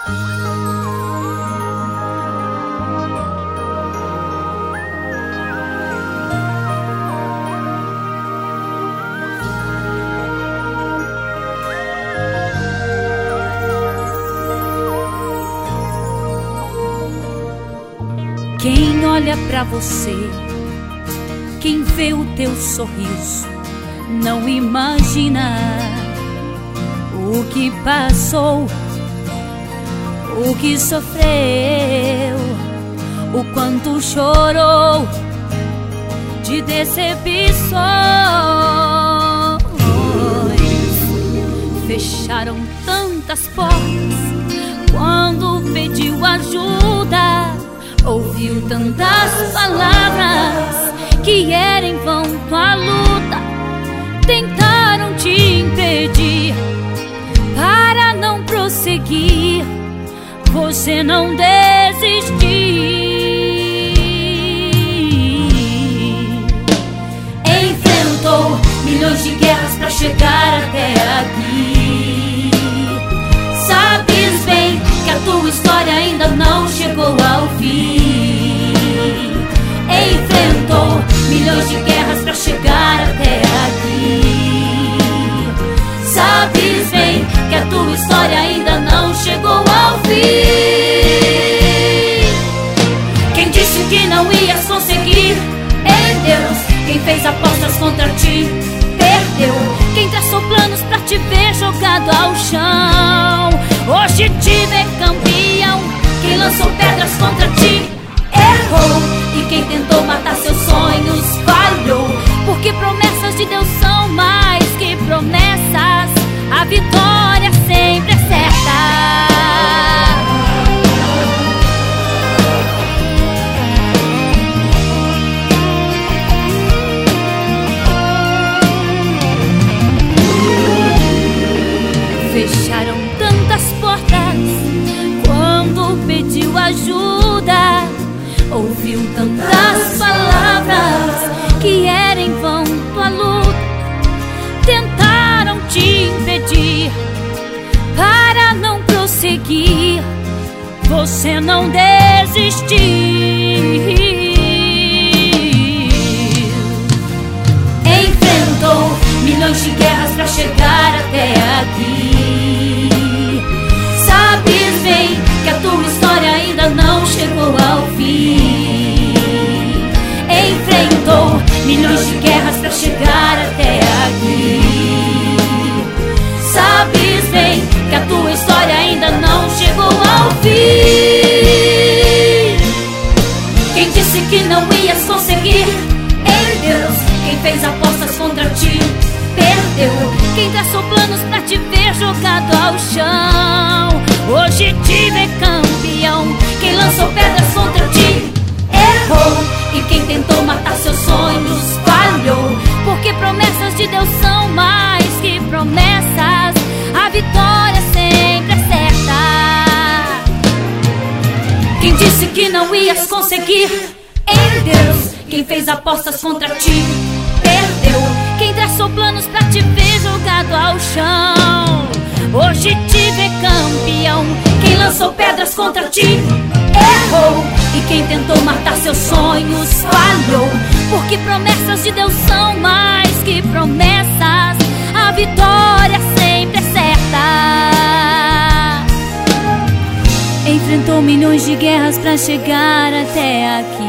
Quem olha pra você, quem vê o teu sorriso, não imagina o que passou, o que sofreu, o quanto chorou de decepções. Fecharam tantas portas quando pediu ajuda. Ouviu tantas palavras que era em vão tua luta. Tentaram te impedir para não prosseguir. Você não desistiu. Enfrentou milhões de guerras para chegar até aqui. Sabes bem que a tua história ainda não chegou ao fim. Enfrentou milhões de guerras pra chegar até aqui. Sabes bem que a tua história ainda não chegou ao fim. Quem disse que não ias conseguir? Em Deus. Quem fez apostas contra ti? Perdeu. Quem traçou planos pra te ver jogado ao chão, hoje te vê campeão. Quem lançou pedras contra ti errou, e quem tentou matar seus sonhos falhou. Porque promessas de Deus são mais que promessas. A vitória sempre é certa. Fecharam tantas portas quando pediu ajuda. Ouviu tantas palavras que era em vão tua luta. Tentaram te impedir para não prosseguir. Você não desistiu. Enfrentou milhões de guerras pra chegar até aqui. Sabes bem que a tua história ainda não chegou ao fim. Enfrentou milhões de guerras pra chegar até aqui. Sabes bem que a tua história ainda não chegou ao fim. Quem disse que não ias conseguir? Em Deus. Quem fez apostas contra ti? Perdeu. Quem traçou planos pra te ver jogado ao chão, hoje te vê campeão. Quem lançou pedras contra ti errou, e quem tentou matar seus sonhos falhou. Porque promessas de Deus são mais que promessas. A vitória sempre é certa. Quem disse que não ias conseguir? Em Deus. Quem fez apostas contra ti perdeu. Quem traçou planos pra te ver jogado ao chão, hoje te vê campeão. Quem lançou pedras contra ti errou, e quem tentou matar seus sonhos falhou. Porque promessas de Deus são mais que promessas. A vitória sempre é certa. Enfrentou milhões de guerras pra chegar até aqui.